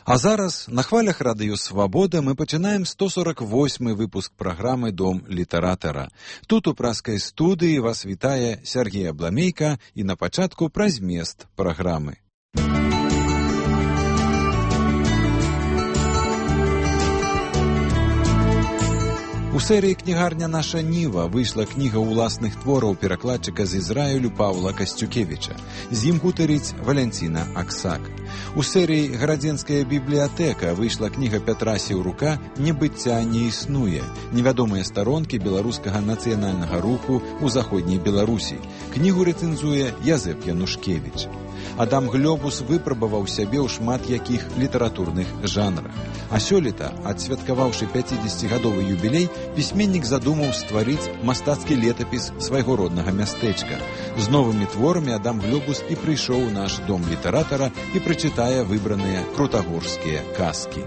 А зараз на хвалях Радыё Свабода мы пачынаем 148-й выпуск праграмы «Дом літаратара». Тут у праскай студыі вас вітае Сергей Абламейка і на пачатку пра змест праграмы. У серыі «Кнігарня наша Ніва» выйшла кніга ўласных твораў перакладчыка з Ізраілю Паўла Касцюкевіча. З ім гутарыць Валянціна Аксак. У серыі «Гарадзенская бібліятэка» выйшла кніга Пятра Сеўрука «Небыцця не існуе. Невядомыя старонкі беларускага нацыянальнага руху ў заходняй Беларусі». Кнігу рэцэнзуе Язэп Янушкевіч. Адам Глёбус выпрабаваў сябе ў шмат якіх літаратурных жанрах. А сёлета, адсвяткаваўшы 50-гадовы юбілей, пісьменнік задумаў стварыць мастацкі летапіс свайго роднага мястэчка. З новымі творамі Адам Глёбус і прыйшоў у наш дом літаратара і прачытае выбраныя крутагорскія казкі.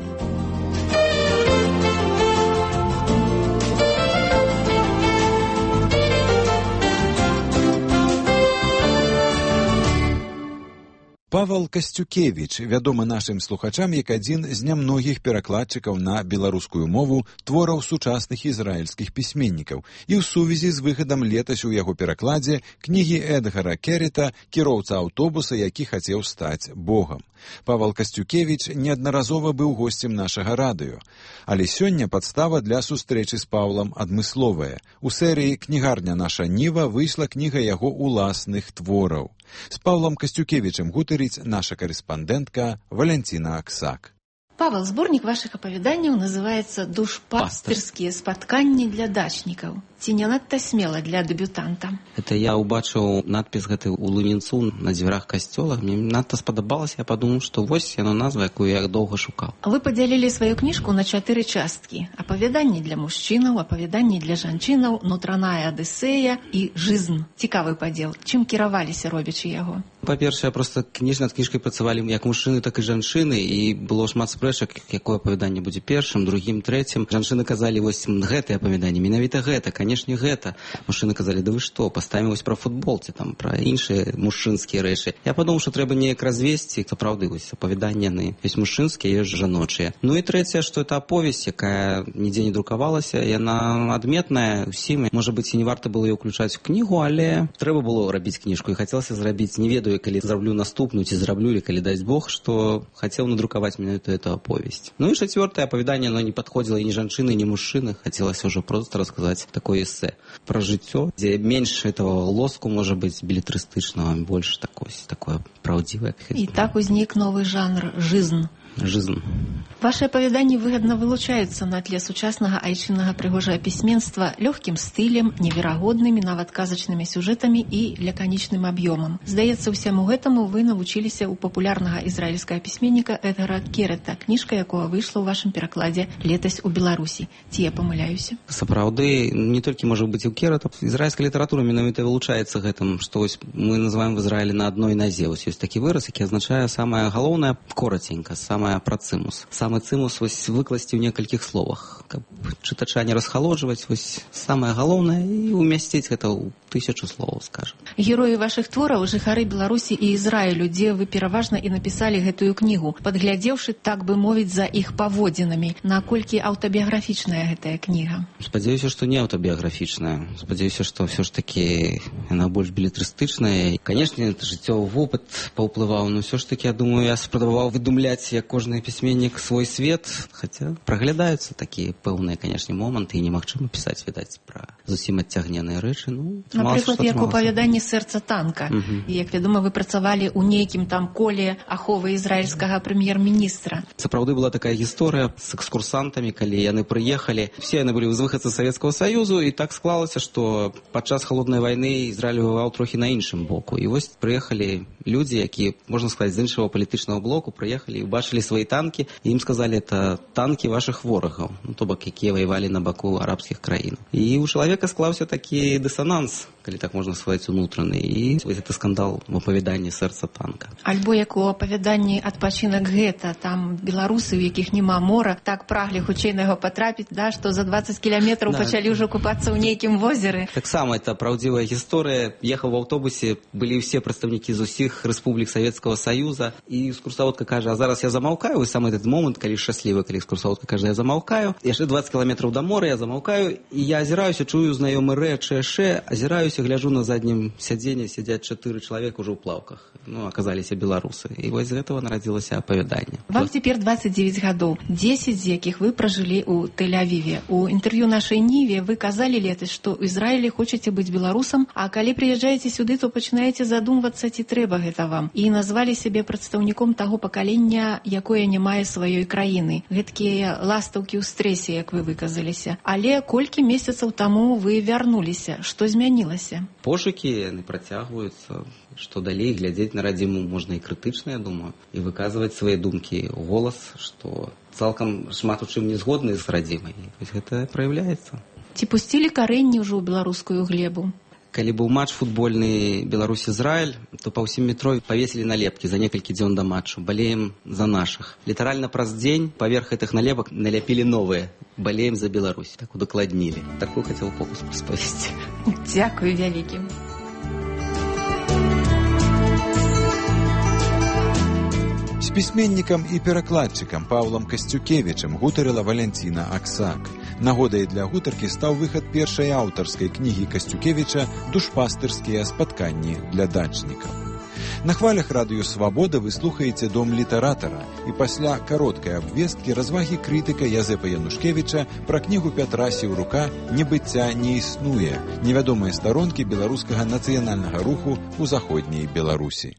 Павел Касцюкевіч вядомы нашым слухачам як адзін з нямногіх перакладчыкаў на беларускую мову твораў сучасных ізраільскіх пісьменнікаў і ў сувязі з выхадам летась у яго перакладзе кнігі Эдгара Керріта «Кіроўца аўтобуса, які хацеў стаць Богам». Павел Касцюкевіч неаднаразова быў госцем нашага радыё. Але сёння падстава для сустрэчы з Паўлам адмысловая. У серыі «Кнігарня наша Ніва» выйшла кніга яго ўласных твораў. З Паўлам Касцюкевічем гутарыць наша карэспандэнтка Валянціна Аксак. Павел, сборник ваших апавяданняў называется «Душпастырскія спатканні для дачнікаў». Ці не надта смела для дэбютанта? Это я убачыў надпіс гэты ў лунінцу на дзвярах касцёла. Мне надта спадабалася, я падумаў, што вось яно назва, якую я доўга шукаў. Вы падзялілі сваю кніжку на 4 часткі. Апавяданні для мужчынаў, апавяданні для жанчынаў, нутраная адысея і жизнь. Цікавы падзел. Чым кіраваліся, робячы яго? Па-першае, проста над кніжкай працавалі як мужчыны, так і жанчыны, і было шмат спрэчак, якое апавяданне будзе першым, другім, трэцім. Жанчыны казалі, вось гэтае апавяданне, менавіта гэта, канешне гэта. Мужчыны казалі, да вы што, паставім вось пра футбол, ці там пра іншыя мужчынскія рэчы. Я падумаў, што трэба неяк развесці, сапраўды, вось апавяданні яны ёсць мужчынскія, ёсць жаночыя. Ну і трэцяе, што это аповесць, якая нідзе не друкавалася, яна адметная ўсім. Можа быць, і не варта было яе ўключаць у кнігу, але трэба было рабіць кніжку, і хацелася зрабіць, не ведаю, калі зраблю наступную, ці зраблю, или калі дасць Бог, што хацеў надрукаваць менавіта эту аповесць. Ну і чацвёртае апавяданне, оно не падходзіла і ні жанчыны, ні мужчыны. Хацелася ўжо проста расказаць такое эсэ пра жыццё, дзе менш этого лоску, можа быць, белетрыстычнага, больш такое праўдзівае. І так узнік новы жанр «жизнь». Жизнь. Ваши апавяданні выгодна вылучаюцца на тле сучаснага айчыннага прыгожага пісьменства лёгкім стылем, неверагоднымі, нават казачнымі сюжэтамі і лаканічным аб'ёмам. Здаецца, усяму гэтаму вы навучыліся ў папулярнага ізраільскага пісьменніка Эдгара Керріта, кніжка якога выйшла ў вашым перакладзе летась у Беларусі. Ці я памыляюся? Сапраўды, не толькі можа быць у Керріта. Ізраільская літаратура менавіта вылучаецца гэтым, што вось мы называем в Ізраілі на адной назе. Вось ёсць такі выраз, які азначае самае галоўнае кораценька, самае працымус. Самы цымус вось выкласці ў некалькіх словах, каб чытача не расхалоджваць, вось самае галоўнае і умясціць гэта ў 1000 словаў, скажам. Героі вашых твораў жыхары Беларусі і Ізраілю, дзе вы пераважна і напісалі гэтую кнігу, падглядзеўшы, так бы мовіць, за іх паводзінамі. Наколькі аўтабіяграфічная гэтая кніга? Спадзяюся, што не аўтабіяграфічная. Спадзяюся, што ўсё ж такі яна больш белетрыстычная. Канешне, жыццёвы вопыт паўплываў, но ўсё ж такі, я думаю, я спрабаваў выдумляць, як кожны пісьменнік, свой свет, хаця праглядаюцца такія пэўныя, канешне, моманты, і немагчыма пісаць, відаць, пра зусім адцягненыя рэчы. Ну, напрыклад, як у апавяданні «Сэрца танка». І, як вядома, вы працавалі ў нейкім там коле аховы ізраільскага прэм'ер-міністра. Сапраўды была такая гісторыя з экскурсантамі, калі яны прыехалі. Все яны былі выхадцы Савецкага Саюзу, і так склалася, што падчас халоднай вайны Ізраіль воеваў трохі на іншым боку. І вось прыехалі людзі, які, можна сказаць, з іншага палітычнага блоку, прыехалі і убачылі свае танкі, і ім сказалі, это танкі вашых ворагаў, ну, то бок, якія ваявалі на баку арабскіх краін. І у чалавека склаўся такі дысананс. калі так можна сказаць, унутраны. І гэты скандал в апавяданні «Сэрца танка». Альбо як у апавяданні «Адпачынак гэта», там беларусы, у якіх няма мора, так праглі хутчэй на яго патрапіць, да, што за 20 кіламетраў пачалі ўжо купацца ў нейкім возеры. Таксама это праўдзівая гісторыя. Ехаў в аўтобусе, былі ўсе прадстаўнікі з усіх рэспублік Савецкага Саюза, і экскурсаводка кажа: а зараз я замаўкаю, вы самы этот момент, калі шчаслівы, калі экскурсаводка кажа: я замаўкаю, яшчэ 20 кіламетраў да мора, я замаўкаю, і я азіраюся, чую знаёмы рэч, азіраюся, гляджу на заднім сядзенні, сядзяць 4 чалавека ўжо ў плаўках. Ну, аказаліся беларусы. І вось з гэтага нарадзілася апавяданне. Вам цяпер 29 гадоў, 10 з якіх вы пражылі ў Тель-Авіве. У інтэрв'ю нашай Ніве вы казалі летась, што ў Ізраілі хочаце быць беларусам, а калі прыязджаеце сюды, то пачынаеце задумвацца, ці трэба гэта вам. І назвалі сябе прадстаўніком таго пакалення, якое не мае сваёй краіны. Гэткія ластаўкі ў стрэсе, як вы выказаліся. Але колькі месяцаў таму вы вярнуліся? Што змянілася? Пошукі яны працягваюцца. Што далей, глядзець на радзіму можна і крытычна, я думаю, і выказваць свае думкі ў голас, што цалкам шмат у чым не згодны з радзімай. Вось гэта праяўляецца. Ці пусцілі карэнні ўжо ў беларускую глебу? Калі быў матч футбольны Беларусь-Ізраіль, то па ўсім метро павесілі налепкі за некалькі дзён да матчу: балеем за нашых. Літаральна праз дзень паверх гэтых налепак наляпілі новыя: балеем за Беларусь. Так удакладнілі. Такую хацеў фокус распавесці. Дзякую вялікім. З пісьменнікам і перакладчыкам Паўлам Касцюкевічам гутарыла Валянціна Аксак. Нагодай для гутаркі стаў выхад першай аўтарскай кнігі Касцюкевіча «Душпастырскія спатканні для дачнікаў». На хвалях радыё «Свабода» вы слухаеце «Дом літаратара», і пасля кароткай абвесткі развагі крытыка Язэпа Янушкевіча пра кнігу Пятра Сіўрука «Небыцця не існуе. Невядомыя старонкі беларускага нацыянальнага руху ў заходняй Беларусі».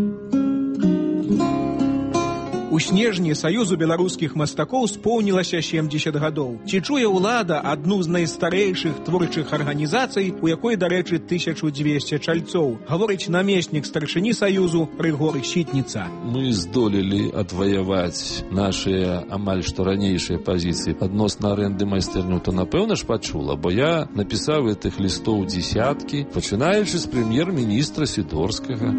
У снежні Саюзу беларускіх мастакоў споўнілася 70 гадоў. Ці чуе ўлада адну з найстарэйшых творчых арганізацый, у якой, дарэчы, 1200 чальцоў, гаворыць намеснік старшыні Саюзу Рыгор Сітніца. Мы здолелі адваяваць нашыя амаль што ранейшыя пазіцыі адносна арэнды майстэрню, то напэўна ж пачула, бо я напісаў гэтых лістоў дзесяткі, пачынаючы з прэм'ер-міністра Сідорскага.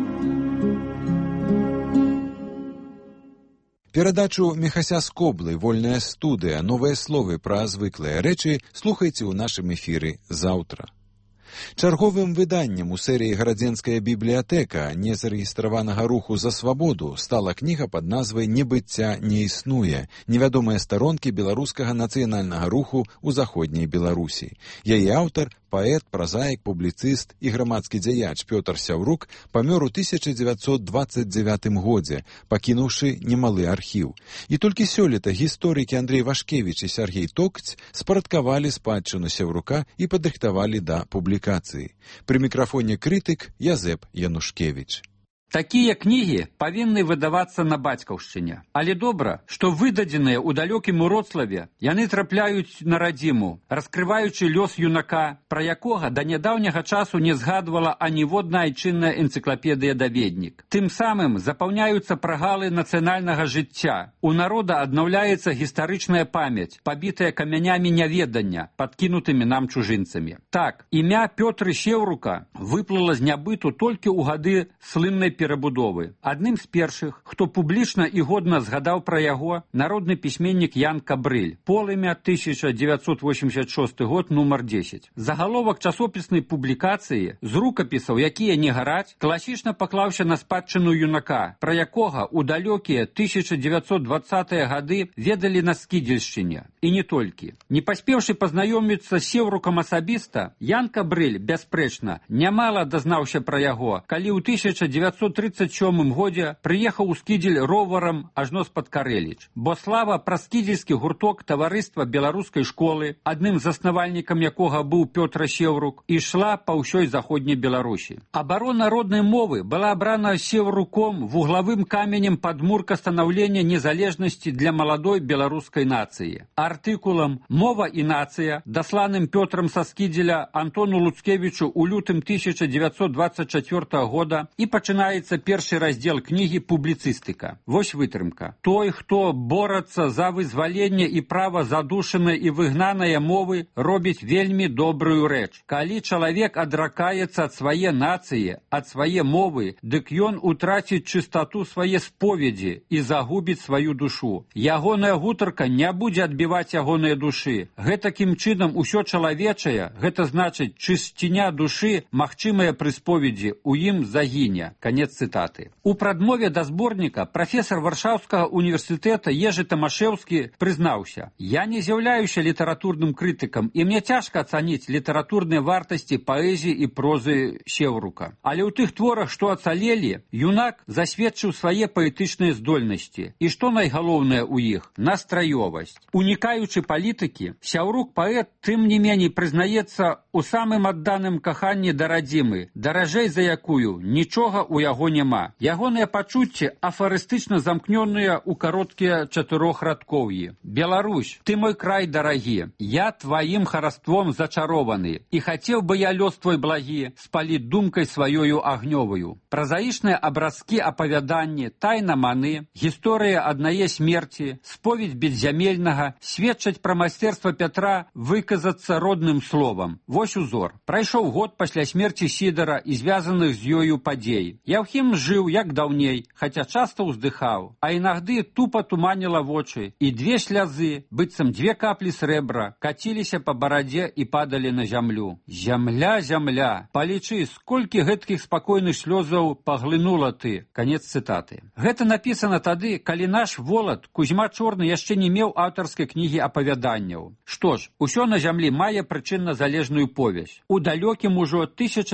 Перадачу Міхася Скоблы «Вольная студыя. Новыя словы пра звыклыя рэчы» слухайце ў нашым эфіры заўтра. Чарговым выданнем у серыі «Гарадзенская бібліятэка» незарэгістраванага руху за свабоду стала кніга пад назвай «Небыцця не існуе. Невядомыя старонкі беларускага нацыянальнага руху ў заходняй Беларусі». Яе аўтар, паэт, празаік, публіцыст і грамадскі дзяяч Пётр Сяўрук памёр у 1929 годзе, пакінуўшы немалы архіў. І толькі сёлета гісторыкі Андрэй Вашкевіч і Сяргей Токць спарадкавалі спадчыну Сяўрука і падрыхтавалі да публікацыі. Пры мікрафоне крытык Язэп Янушкевіч. Такія кнігі павінны выдавацца на бацькаўшчыне. Але добра, што выдадзеныя ў далёкім Уроцлаве, яны трапляюць на радзіму, раскрываючы лёс юнака, пра якога да нядаўняга часу не згадвала аніводная айчынная энцыклапедыя-даведнік. Тым самым запаўняюцца прагалы нацыянальнага жыцця. У народа аднаўляецца гістарычная памяць, пабітая камянямі няведання, падкінутымі нам чужынцамі. Так, імя Пётры Сеўрука выплыла з нябыту толькі ў гады слыннай перабудовы. Адным з першых, хто публічна і годна згадаў пра яго, народны пісьменнік Ян Кабрыль. Полымя, 1986 год, нумар 10. Загаловак часопіснай публікацыі з рукапісаў, якія не гараць, класічна паклаўся на спадчыну юнака, пра якога ў далёкія 1920-е гады ведалі на Скідзельшчыне. І не толькі. Не паспеўшы пазнаёміцца з Сеўрукам асабіста, Ян Кабрыль, бясспрэчна, нямала дазнаўся пра яго, калі ў 1937 годзе прыехаў у Скідзель роварам ажно з-пад Карэліч. Бо слава пра скідзельскі гурток таварыства беларускай школы, адным з заснавальнікам якога быў Пётр Сеўрук, ішла па ўсёй заходняй Беларусі. Абарона роднай мовы была абрана Сеўруком вуглавым каменем падмурка станаўлення незалежнасці для маладой беларускай нацыі. Артыкулам «Мова і нацыя», дасланым Пётрам са Скідзеля Антону Луцкевічу ў лютым 1924 года, і пачынаецца пачынаецца першы раздзел кнігі «Публіцыстыка». Вось вытрымка. Той, хто борацца за вызваленне і права задушанай і выгнанай мовы, робіць вельмі добрую рэч. Калі чалавек адракаецца ад свае нацыі, ад свае мовы, дык ён утраціць чыстату свае споведзі і загубіць сваю душу. Ягоная гутарка не будзе адбіваць ягоныя душы. Гэтакім чынам усё чалавечае, гэта значыць чысціня душы, магчымая пры споведзі, у ім загіне. Канец цытаты. У прадмове да зборніка прафесар Варшаўскага універсітэта Ежы Тамашэўскі прызнаўся: «Я не з'яўляюся літаратурным крытыкам, і мне цяжка ацаніць літаратурныя вартасці паэзіі і прозы Сеўрука. Але ў тых творах, што ацалелі, юнак засведчыў свае паэтычныя здольнасці. І што найгалоўнае ў іх? Настраёвасць. Унікаючы палітыкі, Сяўрук паэт тым не меней прызнаецца у самым адданым каханні да радзімы, даражэй за якую нічога ў яго няма. Ягоныя пачуцці афарыстычна замкнёныя ў кароткія чатырохрадкоўі. Беларусь, ты мой край дарагі, я тваім хараством зачарованы, і хацеў бы я лёс твой благі спаліць думкай сваёю агнёваю. Празаічныя абразкі апавяданні, тайна маны, гісторыя аднае смерці, споведь беззямельнага сведчаць пра майстэрства Пятра выказацца родным словам. Вось узор. Прайшоў год пасля смерці Сідара і звязаных з ёю падзей. Яўхім жыў як даўней, хаця часта ўздыхаў, а інагды тупа туманіла вочы, і две слязы, быццам две каплі срэбра, каціліся па барадзе і падалі на зямлю. Зямля, зямля, палічы, сколькі гэткіх спакойных слёзаў паглынула ты. Канец цытаты. Гэта напісана тады, калі наш волат Кузьма Чорны яшчэ не меў аўтарскай кнігі апавяданняў. Што ж, усё на зямлі мае прычынна-залежную повязь. У далёкім ужо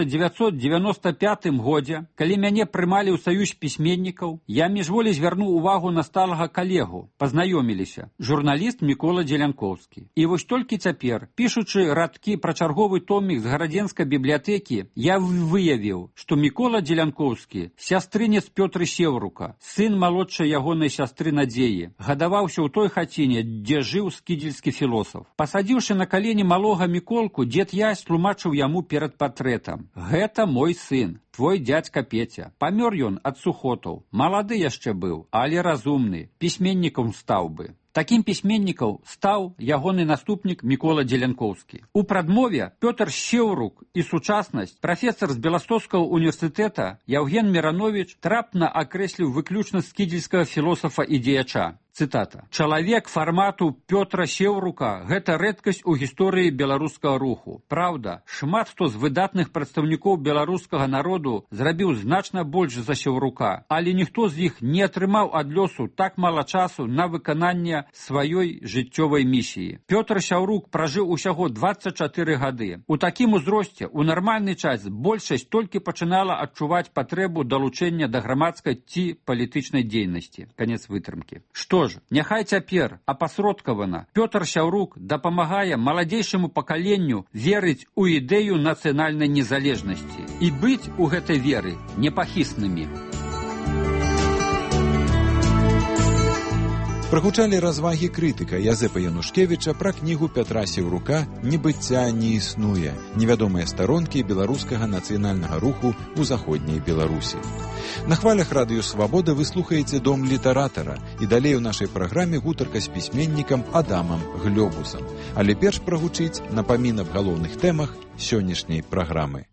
1995 годзе, калі мяне прымалі ў саюз пісьменнікаў, я міжволі звярнуў увагу на сталага калегу. Пазнаёміліся. Журналіст Мікола Дзелянкоўскі. І вось толькі цяпер, пішучы радкі пра чарговы томік з гарадзенскай бібліятэкі, я выявіў, што Мікола Дзелянкоўскі — сястрынец Пётры Сеўрука, сын малодшай ягонай сястры Надзеі, гадаваўся ў той хаціне, дзе жыў скідзельскі філосаф. Пасадзіўшы на калені малога Міколку, дзед Ясь тлумачыў яму перад партрэтам: «Гэта мой сын, твой дядзька Петя. Памёр ён ад сухотаў. Малады яшчэ быў, але разумны, пісьменнікам стаў бы». Такім пісьменнікам стаў ягоны наступнік Мікола Дзелянкоўскі. У прадмове Пётр Сеўрук і сучаснасць прафесар з Беластоцкага універсітэта Яўген Мірановіч трапна акрэсліў выключна скідзельскага філосафа і дзеяча. Цытата. «Чалавек фармату Пётра Сеўрука – гэта рэдкасць у гісторыі беларускага руху. Праўда, шмат хто з выдатных прадстаўнікоў беларускага народу зрабіў значна больш за Сеўрука, але ніхто з іх не атрымаў ад лёсу так мала часу на выкананне сваёй жыццёвай місіі. Пётр Сяўрук пражыў усяго 24 гады. У такім узросце, у нармальны час, большасць толькі пачынала адчуваць патрэбу далучэння да грамадскай ці палітычнай дзейнасці». Канец вытрымкі. Што ж, няхай цяпер, апасродкавана, Пётр Сяўрук дапамагае маладзейшаму пакаленню верыць у ідэю нацыянальнай незалежнасці і быць у гэтай веры непахіснымі. Прагучалі развагі крытыка Язэпа Янушкевіча пра кнігу Пятра Сеўрука «Небыцця не існуе. Невядомыя старонкі беларускага нацыянальнага руху ў заходняй Беларусі». На хвалях радыё «Свабода» вы слухаеце «Дом літаратара» і далей у нашай праграме гутарка з пісьменнікам Адамам Глёбусам. Але перш прагучыць напамін аб галоўных тэмах сённяшняй праграмы.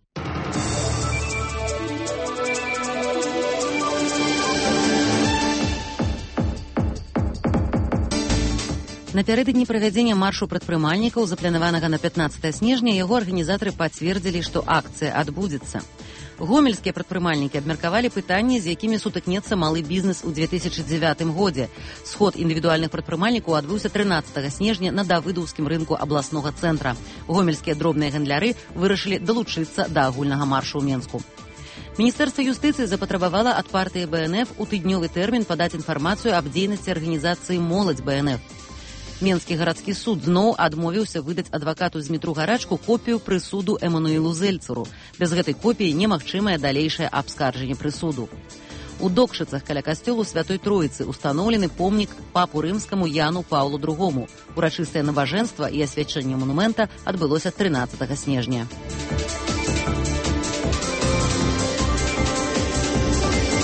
Напярэдадні правядзення маршу прадпрымальнікаў, запланаванага на 15 снежня, яго арганізатары пацвердзілі, што акцыя адбудзецца. Гомельскія прадпрымальнікі абмеркавалі пытанні, з якімі сутыкнецца малы бізнес у 2009 годзе. Сход індывідуальных прадпрымальнікаў адбыўся 13 снежня на давыдаўскім рынку абласнога цэнтра. Гомельскія дробныя гандляры вырашылі далучыцца да агульнага маршу ў Менску. Міністэрства юстыцыі запатрабавала ад партыі БНФ у тыднёвы тэрмін падаць інфармацыю аб дзейнасці арганізацыі «Моладзь БНФ». Менскі гарадскі суд зноў адмовіўся выдаць адвакату Змітру Гарачку копію прысуду Эмануілу Зельцеру. Без гэтай копіі немагчымае далейшае абскарджанне прысуду. У Докшыцах каля касцёлу Святой Троіцы устаноўлены помнік папу рымскаму Яну Паўлу II. Урачыстае набажэнства і асвячэнне манумента адбылося 13 снежня.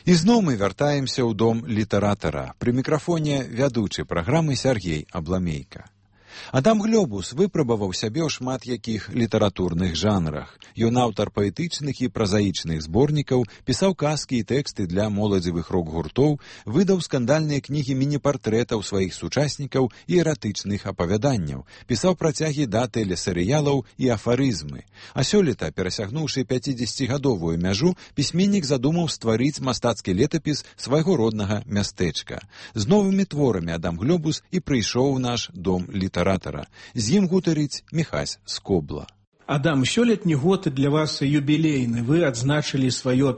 Ізноў мы вяртаемся ў дом літаратара. Пры мікрафоне вядучы праграмы Сергей Абламейка. Адам Глёбус выпрабаваў сябе ў шмат якіх літаратурных жанрах. Ён аўтар паэтычных і празаічных зборнікаў, пісаў казкі і тэксты для моладзевых рок-гуртоў, выдаў скандальныя кнігі міні-партрэтаў сваіх сучаснікаў і эратычных апавяданняў, пісаў працягі да тэлесерыялаў і афарызмы. А сёлета, перасягнуўшы 50-гадовую мяжу, пісьменнік задумаў стварыць мастацкі летапіс свайго роднага мястэчка. З новымі творамі Адам Глёбус і прыйшоў у наш дом літаратара. З ім гутарыць Міхась Скобла. Адам, сёлетні год для вас юбілейны. Вы адзначылі сваё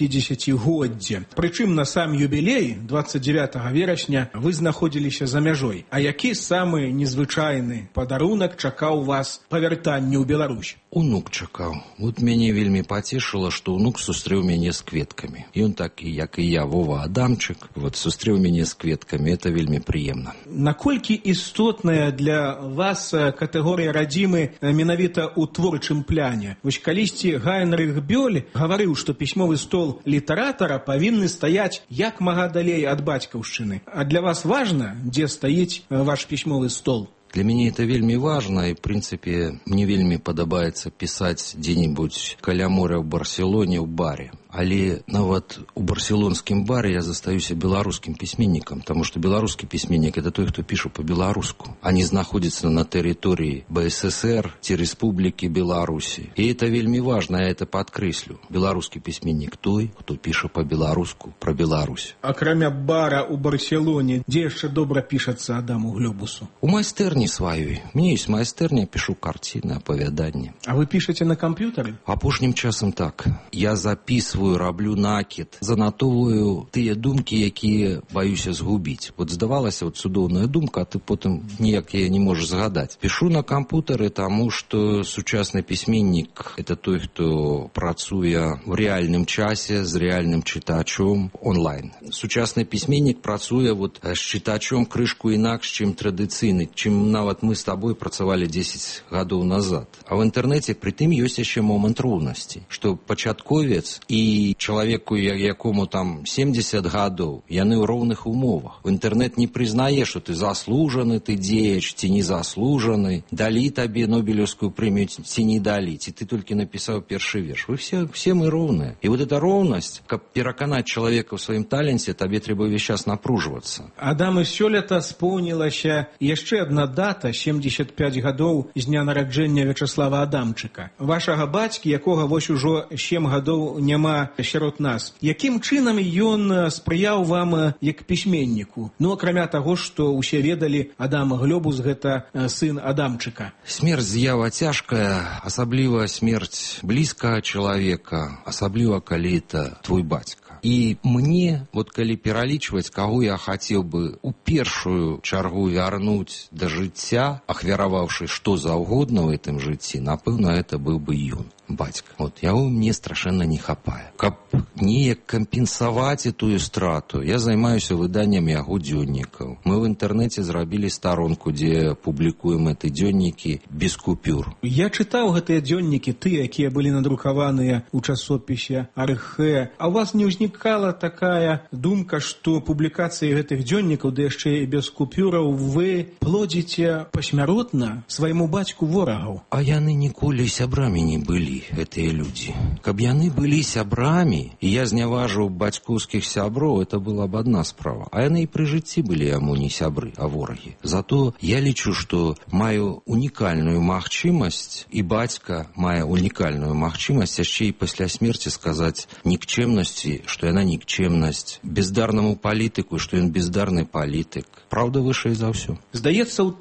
50-годдзе. Прычым на сам юбілей, 29 верасня, вы знаходзіліся за мяжой. А які самы незвычайны падарунак чакаў вас па вяртанні ў Беларусь? Унук чакаў. Вот мяне вельмі пацешыла, што унук сустрэў мяне з кветкамі. Ён такі, як і я, Вова Адамчык, вот сустрэў мяне з кветкамі. Это вельмі прыемна. Наколькі істотная для вас катэгорыя радзімы менавіта ў творчым пляне? Вось калісьці Гайнрых Бёль гаварыў, што пісьмовы стол літаратара павінны стаяць як мага далей ад бацькаўшчыны. А для вас важна, дзе стаіць ваш пісьмовы стол? Для мяне это вельмі важна, і, в прынцыпе, мне вельмі падабаецца пісаць дзе-небудзь каля моря ў Барселоне ў баре. Але нават у барселонскім баре я застаюся беларускім пісьменнікам, таму што беларускі пісьменнік – это той, хто піша па-беларуску, а не знаходзіцца на тэрыторыі БССР ці Рэспублікі Беларусі. І это вельмі важна, я это падкрэслю. Беларускі пісьменнік той, хто піша па-беларуску, пра Беларусь. Акрамя бара ў Барселоне, дзе яшчэ добра пішацца Адаму Глёбусу? У майстэрні сваёй. Мне ёсць майстэрня, пішу карціны, апавяданні. А вы пішаце на камп'ютары? Апошнім часам так. Я записываю, раблю накид, занатовую тыя думкі, якія баюся згубіць. Вот здавалася, вот цудоўная думка, а ты потым ніяк яе не можаш згадаць. Пішу на кампутары, таму што сучасны пісьменнік – это той, хто працуе в рэальным часе з рэальным чытачом онлайн. Сучасны пісьменнік працуе вот з чытачом крышку інакш, чым традыцыйны, чым нават мы з табой працавалі 10 гадоў назад. А в інтэрнэце прытым ёсць яшчэ момант роўнасці, што пачатковец і чалавеку, якому там 70 гадоў, яны ў роўных умовах. Інтэрнэт не прызнае, што ты заслужаны, ты дзеяч ці не заслужаны, далі табе Нобелевскую прэмію ці не далі, ці ты толькі напісаў першы верш. Вы все мы роўныя. І вот эта роўнасць, каб пераканаць чалавека ў сваім таленце, табе трэба ўвесь час напружвацца. Адам, сёлета споўнілася яшчэ адна дата, 75 гадоў з дня нараджэння Вячаслава Адамчыка. Вашага бацькі, якога вось ужо 7 гадоў няма сярод нас. Якім чынам ён спрыяў вам як пісьменніку? Ну, акрамя таго, што ўсе ведалі, Адам Глёбус – гэта сын Адамчыка. Смерць з'ява цяжкая, асабліва смерць блізкага чалавека, асабліва калі это твой бацька. І мне, вот калі пералічваць, каго я хацеў бы у першую чаргу вярнуць да жыцця, ахвяраваўшы што заўгодна ў гэтым жыцці, напэўна, это быў бы ён. Бацька. Вот, яго мне страшэнна не хапае. Каб неяк кампенсаваць тую страту, я займаюся выданнем яго дзённікаў. Мы в інтэрнэце зрабілі старонку, дзе публікуем гэты дзённікі без купюр. Я чытаў гэтыя дзённікі, тыя, якія былі надрукаваныя ў часопісе Архэ. А у вас не ўзнікала такая думка, што публікацыі гэтых дзённікаў, ды яшчэ і без купюраў, вы плодзіце пасмяротна свайму бацьку ворагаў? А яны ніколі сябрамі не былі. Гэтыя людзі. Каб яны былі сябрамі, і я зняважыў бацькоўскіх сяброў, это была б адна справа. А яны і пры жыцці былі яму не сябры, а ворагі. Зато я лічу, што маю унікальную магчымасць, і бацька мае унікальную магчымасць яшчэ і пасля смерці сказаць нікчэмнасці, што яна нікчэмнасць, бездарнаму палітыку, што ён бездарны палітык. Праўда вышэй за ўсё. Здаецца, ў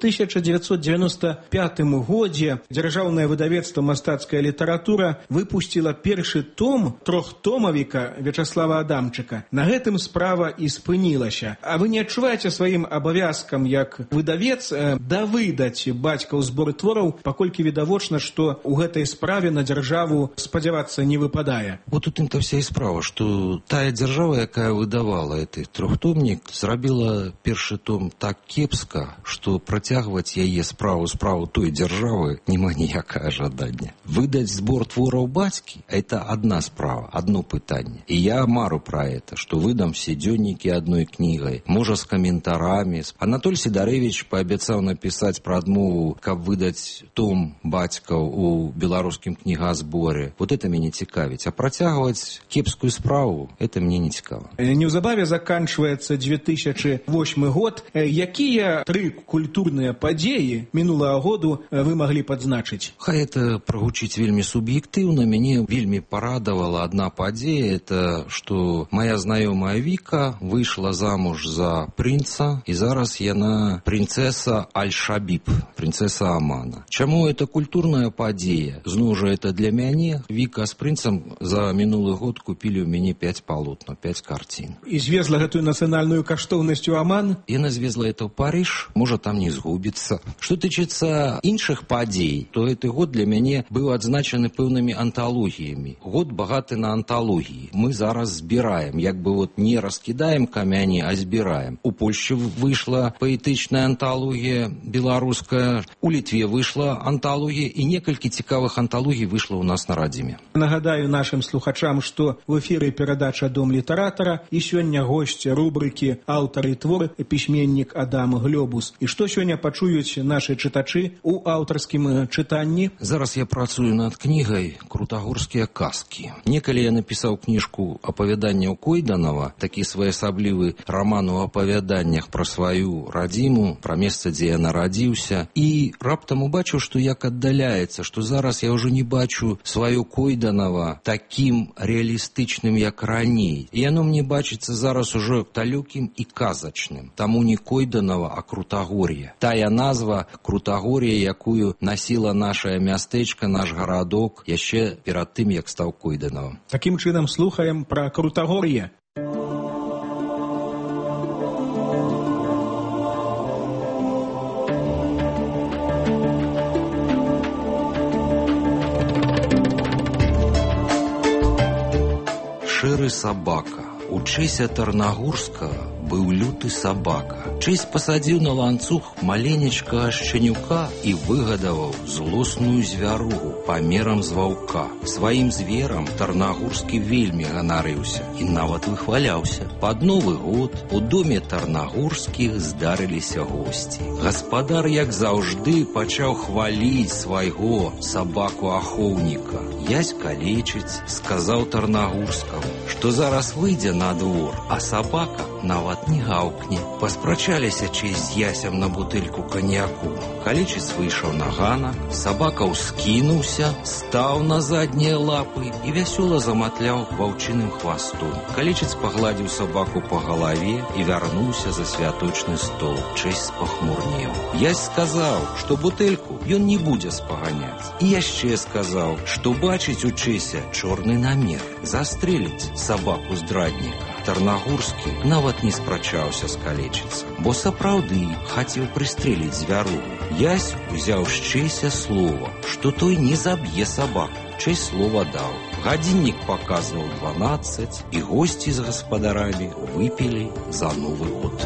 1995 годзе дзяржаўнае выдавецтва «Мастацкая літаратура» выпусціла першы том трохтомавіка Вячаслава Адамчыка. На гэтым справа і спынілася. А вы не адчуваеце сваім абавязкам як выдавец давыдаць бацькаў збор твораў, паколькі відавочна, што ў гэтай справе на дзяржаву спадзявацца не выпадае? Вот тут то вся і справа, што тая дзяржава, якая выдавала гэты трохтомнік, зрабіла першы том так кепска, што працягваць яе справу той дзяржавы няма ніякага жадання. Выдаць збор збор твораў бацькі – это одна справа, одно пытанне. І я мару пра это, што выдам все дзённікі адной кнігай, можа з каментарамі. Анатоль Сідарэвіч паабяцаў напісаць пра адмову, каб выдаць том бацькаў у беларускім кнігазборе. Вот это мяне цікавіць. А працягваць кепскую справу – это мне не цікава. Неўзабаве заканчваецца 2008 год. Якія 3 культурныя падзеі мінулага году вы маглі падзначыць? Хай это прагучыць вельмі суб'ектыўна. Мяне вельмі парадавала адна падзея. Это што моя знаёмая Віка выйшла замуж за прынца, і зараз яна прынцэса Аль-Шабіб, прынцэса Амана. Чаму это культурная падзея? Зноў жа это для мяне. Віка з прынцам за мінулы год купілі ў мяне 5 палотна, 5 карцін. І звезла гэтую нацыянальную каштоўнасць у Аман? Яна звезла это ў Париж, можа там не згубіцца. Што тычыцца іншых падзей, то гэты год для мяне быў адзначаны пэўнымі анталогіямі. Год багаты на анталогіі. Мы зараз збіраем, як бы вот не раскідаем камяні, а збіраем. У Польшчы выйшла паэтычная анталогія беларуская, у Літве выйшла анталогія, і некалькі цікавых анталогій выйшла ў нас на радзіме. Нагадаю нашим слухачам, што в эфіры перадача «Дом літаратара» і сёння госць рубрыкі «Аўтар і твор» пісьменнік Адам Глёбус. І што сёння пачуюць нашы чытачы ў аўтарскім чытанні? Зараз я працую над кнігай «Крутагорскія казкі». Некалі я напісаў кніжку апавяданняў Койданова, такі своеасаблівы роман у апавяданнях пра сваю радзіму, пра месца, дзе я нарадзіўся. І раптам убачыў, што як аддаляецца, што зараз я ўжо не бачу сваё Койданова такім реалістычным, як раней. І яно мне бачыцца зараз ужо далёкім і казачным. Таму не Койданова, а Крутагор'е. Тая назва Крутагор'е, якую насіла нашае мястэчка, наш гарадок, яшчэ перад тым, як стаў Койданавым. Такім чынам слухаем пра Крутагор'е. Шэры сабака. У Чэся Тарнагорскага быў люты сабака. Чэсь пасадзіў на ланцуг маленечкага шчанюка і выгадаваў злосную звяругу памерам з ваўка. Сваім зверам Тарнагорскі вельмі ганарыўся і нават выхваляўся. Пад Новы год у доме Тарнагорскіх здарыліся госці. Гаспадар, як заўжды, пачаў хваліць свайго сабаку-ахоўніка. Ясь калечыць, сказаў Тарнагорскаму, што зараз выйдзе на двор, а сабака нават не гаўкне. Паспрачаліся Чэсь з Ясем на бутыльку каньяку. Калечыц выйшаў на ганак, сабака ўскінуўся, стаў на заднія лапы і вясёла заматляў ваўчыным хвастом. Калечыц пагладзіў сабаку па галаве і вярнуўся за святочны стол. Чэсь спахмурнеў. Ясь сказаў, што бутэльку ён не будзе спаганяць. І яшчэ сказаў, што бачыць у Чэся чорны намер – застрэліць сабаку-здрадніка. Тарнагорскі нават не спрачаўся з калечыцам, бо сапраўды хацеў прыстрэліць звяругу. Ясь узяў з Чэся слова, што той не заб'е сабаку. Чэсь слова даў. Гадзіннік паказваў 12, і госці з гаспадарамі выпілі за Новы год.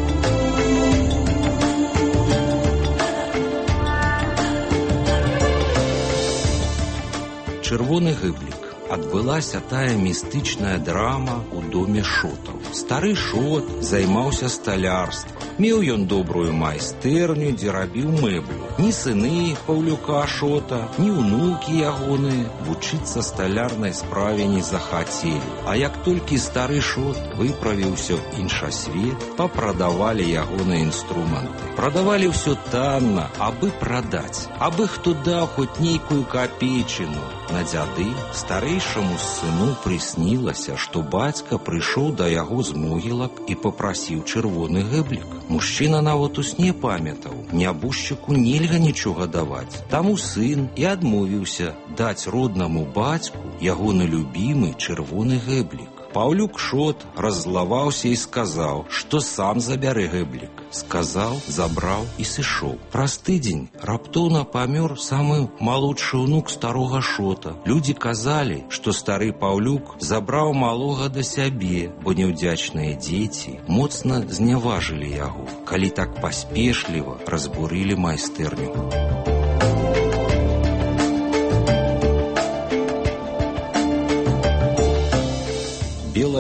Чырвоны гыблік. Адбылася тая містычная драма ў доме Шотаў. Стары Шот займаўся сталярствам. Меў ён добрую майстэрню, дзе рабіў мэблю. Ні сыны Паўлюка Шота, ні ўнукі ягоныя вучыцца сталярнай справе не захацелі. А як толькі стары Шот выправіўся ў іншасвет, папрадавалі ягоныя інструменты. Прадавалі ўсё танна, абы прадаць, абы хто даў хоць нейкую капейчыну. На дзяды старэйшаму сыну прыснілася, што бацька прыйшоў да яго з могілак і папрасіў чырвоны гэблік. Мужчына нават у сне памятаў, нябожчыку нельга нічога даваць. Таму сын і адмовіўся даць роднаму бацьку ягоны любімы чырвоны гэблік. Паўлюк Шот раззлаваўся і сказаў, што сам забярэ гэблік. Сказаў, забраў і сышоў. Праз тыдзень раптоўна памёр самы малодшы ўнук старога Шота. Людзі казалі, што стары Паўлюк забраў малога да сябе, бо няўдзячныя дзеці моцна зняважылі яго, калі так паспешліва разбурылі майстэрню.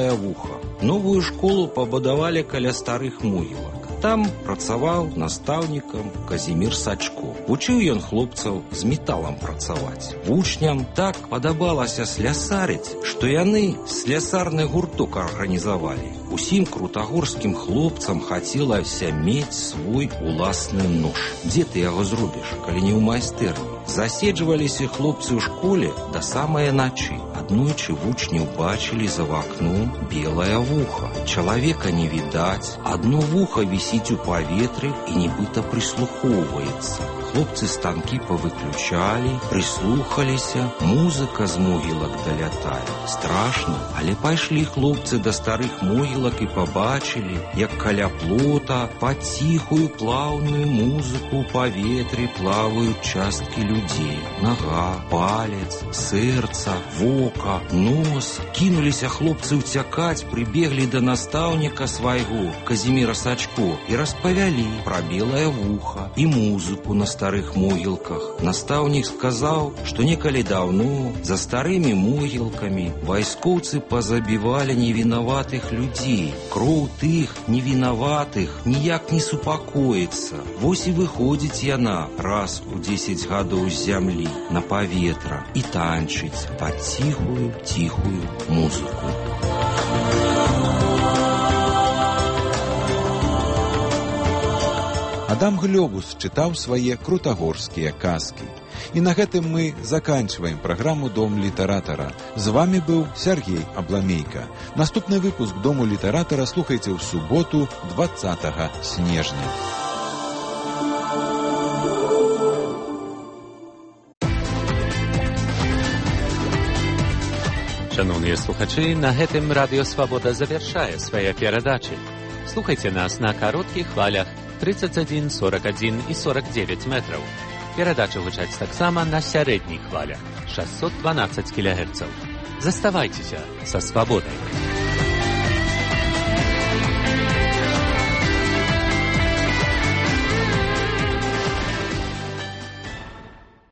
белае вуха. Новую школу пабудавалі каля старых могілак. Там працаваў настаўнікам Казімір Сачко. Вучыў ён хлопцаў з металам працаваць. Вучням так падабалася слясарыць, што яны слясарны гурток арганізавалі. Усім крутагорскім хлопцам хацелася мець свой уласны нож. Дзе ты яго зробіш, калі не ў майстэрні? Заседжваліся хлопцы ў школе да самай начы. Аднойчы вучні ўбачылі за вакном белае вуха. Чалавека не відаць, адно вуха вісіць у паветры і нібыта прыслухоўваецца. Хлопцы станкі павыключалі, прыслухаліся, музыка з могілак далятае. Страшна, але пайшлі хлопцы да старых могілак і пабачылі, як каля плота пад ціхую плаўную музыку ў паветры плаваюць часткі людзей. Нага, палец, сэрца, вока, нос. Кінуліся хлопцы ўцякаць, прыбеглі да настаўніка свайго, Казіміра Сачко, і распавялі пра белае вуха і музыку на старых могілках. Настаўнік сказаў, што некалі даўно за старымі могілкамі вайскоўцы пазабівалі невінаватых людзей. Кроў тых невінаватых ніяк не супакоіцца. Вось і выходзіць яна раз у 10 гадоў з зямлі на паветра і танчыць пад ціхую музыку. Адам Глёбус чытаў свае крутагорскія казкі. І на гэтым мы заканчваем праграму «Дом літаратара». З вами быў Сергей Абламейка. Наступны выпуск «Дому літаратара» слухайце ў суботу 20 снежня. Шановныя слухачы, на гэтым Радыё Свабода завяршае свае перадачы. Слухайце нас на кароткіх хвалях 31, 41 і 49 метраў. Перадачы гучаць таксама на сярэдніх хвалях 612 кГц. Заставайцеся са свабодай.